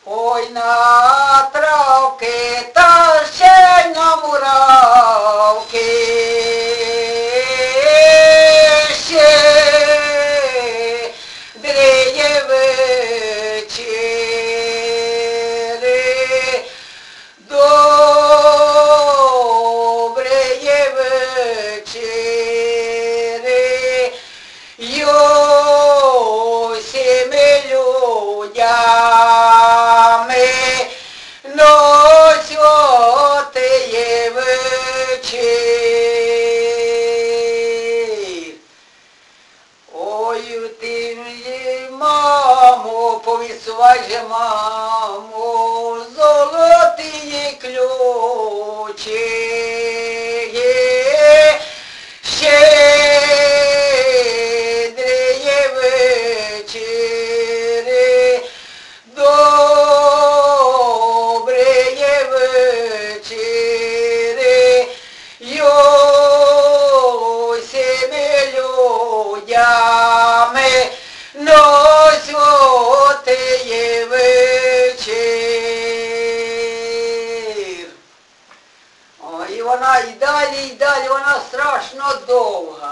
Ой на травки та ще на муравки, ще дреє вечери, добреє вечери, усіми людями на святий вечір. Ой, ти мені, мамо, повісувай же, мамо, золоті ключі. Щедріє вечори, добріє вечори, усіми людями на святий вечір. Ой, і вона і далі, вона страшно довга.